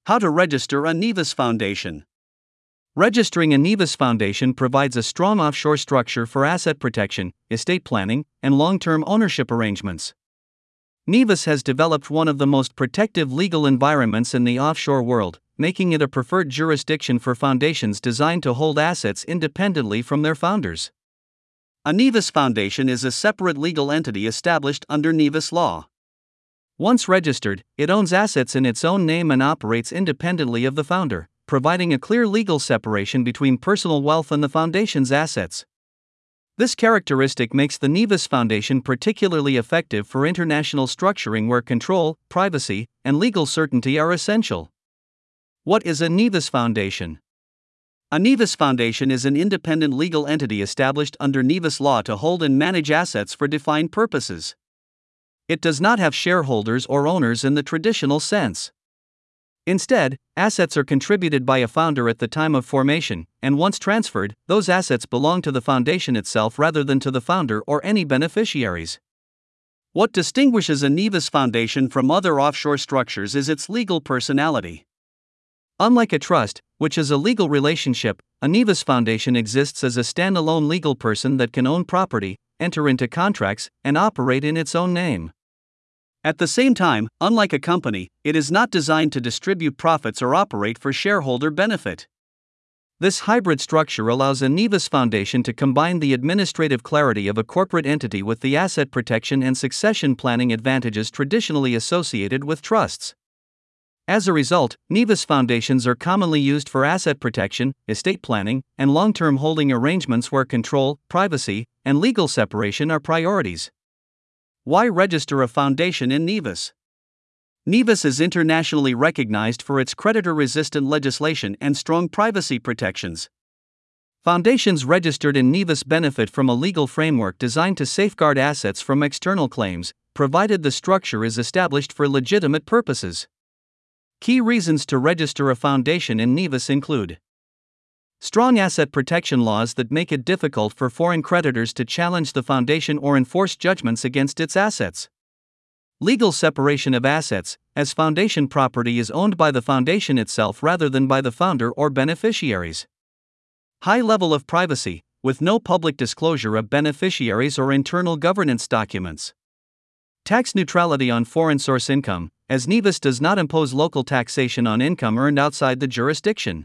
How to register a Nevis Foundation. Registering a Nevis Foundation provides a strong offshore structure for asset protection, estate planning, and long-term ownership arrangements. Nevis has developed one of the most protective legal environments in the offshore world, making it a preferred jurisdiction for foundations designed to hold assets independently from their founders. A Nevis Foundation is a separate legal entity established under Nevis law. Once registered, it owns assets in its own name and operates independently of the founder, providing a clear legal separation between personal wealth and the foundation's assets. This characteristic makes the Nevis Foundation particularly effective for international structuring where control, privacy, and legal certainty are essential. What is a Nevis Foundation? A Nevis Foundation is an independent legal entity established under Nevis law to hold and manage assets for defined purposes. It does not have shareholders or owners in the traditional sense. Instead, assets are contributed by a founder at the time of formation, and once transferred, those assets belong to the foundation itself rather than to the founder or any beneficiaries. What distinguishes a Nevis Foundation from other offshore structures is its legal personality. Unlike a trust, which is a legal relationship, a Nevis Foundation exists as a standalone legal person that can own property, enter into contracts, and operate in its own name. At the same time, unlike a company, it is not designed to distribute profits or operate for shareholder benefit. This hybrid structure allows a Nevis Foundation to combine the administrative clarity of a corporate entity with the asset protection and succession planning advantages traditionally associated with trusts. As a result, Nevis Foundations are commonly used for asset protection, estate planning, and long-term holding arrangements where control, privacy, and legal separation are priorities. Why register a foundation in Nevis? Nevis is internationally recognized for its creditor-resistant legislation and strong privacy protections. Foundations registered in Nevis benefit from a legal framework designed to safeguard assets from external claims, provided the structure is established for legitimate purposes. Key reasons to register a foundation in Nevis include strong asset protection laws that make it difficult for foreign creditors to challenge the foundation or enforce judgments against its assets. Legal separation of assets, as foundation property is owned by the foundation itself rather than by the founder or beneficiaries. High level of privacy, with no public disclosure of beneficiaries or internal governance documents. Tax neutrality on foreign source income, as Nevis does not impose local taxation on income earned outside the jurisdiction.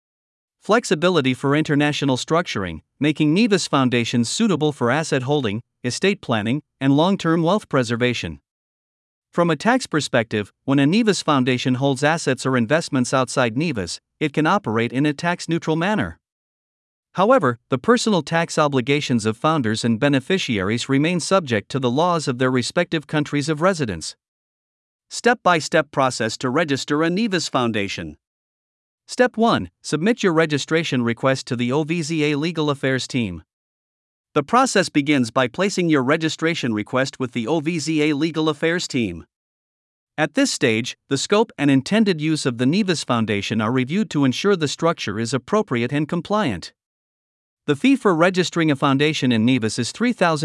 Flexibility for international structuring, making Nevis Foundations suitable for asset holding, estate planning, and long-term wealth preservation. From a tax perspective, when a Nevis Foundation holds assets or investments outside Nevis, it can operate in a tax-neutral manner. However, the personal tax obligations of founders and beneficiaries remain subject to the laws of their respective countries of residence. Step-by-step process to register a Nevis Foundation. Step 1. Submit your registration request to the OVZA Legal Affairs team. The process begins by placing your registration request with the OVZA Legal Affairs team. At this stage, the scope and intended use of the Nevis Foundation are reviewed to ensure the structure is appropriate and compliant. The fee for registering a foundation in Nevis is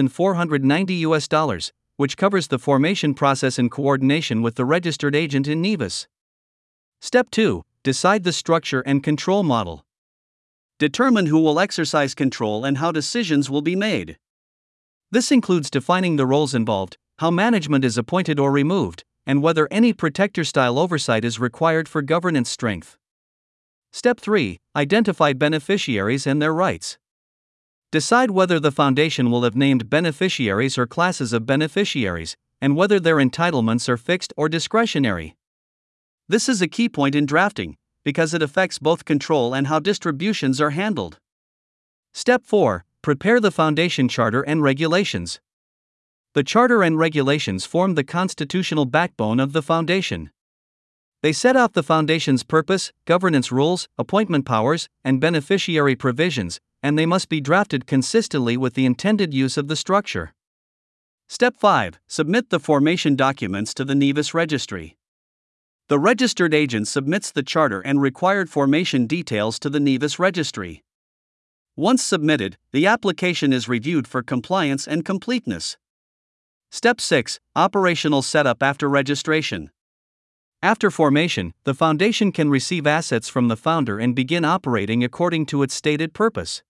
$3,490, which covers the formation process in coordination with the registered agent in Nevis. Step 2. Decide the structure and control model. Determine who will exercise control and how decisions will be made. This includes defining the roles involved, how management is appointed or removed, and whether any protector-style oversight is required for governance strength. Step 3. Identify beneficiaries and their rights. Decide whether the foundation will have named beneficiaries or classes of beneficiaries, and whether their entitlements are fixed or discretionary. This is a key point in drafting, because it affects both control and how distributions are handled. Step 4. Prepare the foundation charter and regulations. The charter and regulations form the constitutional backbone of the foundation. They set out the foundation's purpose, governance rules, appointment powers, and beneficiary provisions, and they must be drafted consistently with the intended use of the structure. Step 5. Submit the formation documents to the Nevis Registry. The registered agent submits the charter and required formation details to the Nevis Registry. Once submitted, the application is reviewed for compliance and completeness. Step 6. Operational setup after registration. After formation, the foundation can receive assets from the founder and begin operating according to its stated purpose.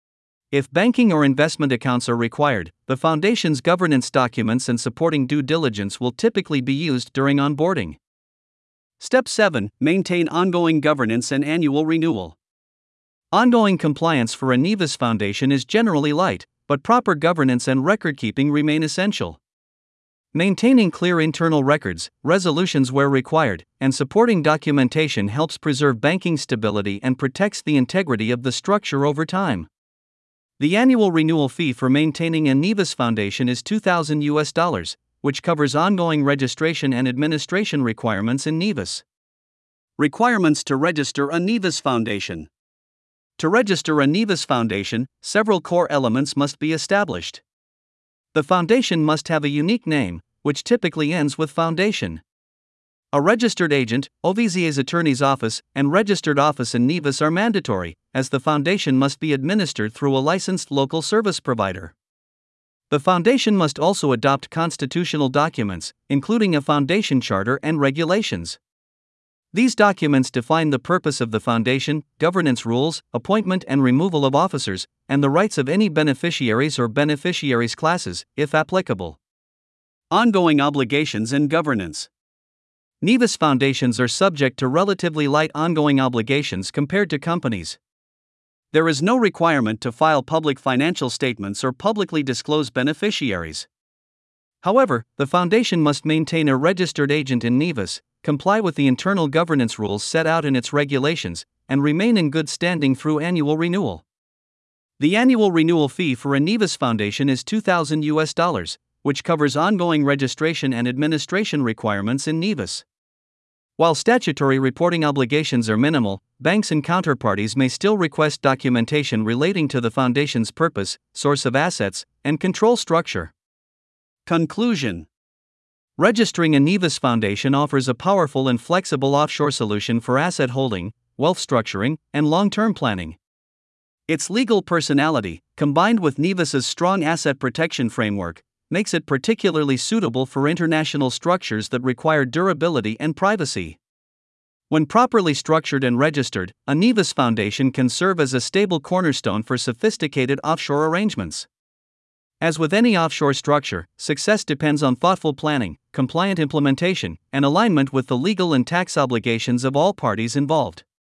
If banking or investment accounts are required, the foundation's governance documents and supporting due diligence will typically be used during onboarding. Step 7. Maintain ongoing governance and annual renewal. Ongoing compliance for a Nevis Foundation is generally light, but proper governance and record-keeping remain essential. Maintaining clear internal records, resolutions where required, and supporting documentation helps preserve banking stability and protects the integrity of the structure over time. The annual renewal fee for maintaining a Nevis Foundation is $2,000, which covers ongoing registration and administration requirements in Nevis. Requirements to register a Nevis Foundation. To register a Nevis Foundation, several core elements must be established. The foundation must have a unique name, which typically ends with foundation. A registered agent, OVCA's attorney's office, and registered office in Nevis are mandatory, as the foundation must be administered through a licensed local service provider. The foundation must also adopt constitutional documents, including a foundation charter and regulations. These documents define the purpose of the foundation, governance rules, appointment and removal of officers, and the rights of any beneficiaries or beneficiaries classes, if applicable. Ongoing obligations and governance. Nevis foundations are subject to relatively light ongoing obligations compared to companies. There is no requirement to file public financial statements or publicly disclose beneficiaries. However, the foundation must maintain a registered agent in Nevis, comply with the internal governance rules set out in its regulations, and remain in good standing through annual renewal. The annual renewal fee for a Nevis Foundation is $2,000, which covers ongoing registration and administration requirements in Nevis. While statutory reporting obligations are minimal, banks and counterparties may still request documentation relating to the foundation's purpose, source of assets, and control structure. Conclusion. Registering a Nevis Foundation offers a powerful and flexible offshore solution for asset holding, wealth structuring, and long-term planning. Its legal personality, combined with Nevis's strong asset protection framework, makes it particularly suitable for international structures that require durability and privacy. When properly structured and registered, a Nevis Foundation can serve as a stable cornerstone for sophisticated offshore arrangements. As with any offshore structure, success depends on thoughtful planning, compliant implementation, and alignment with the legal and tax obligations of all parties involved.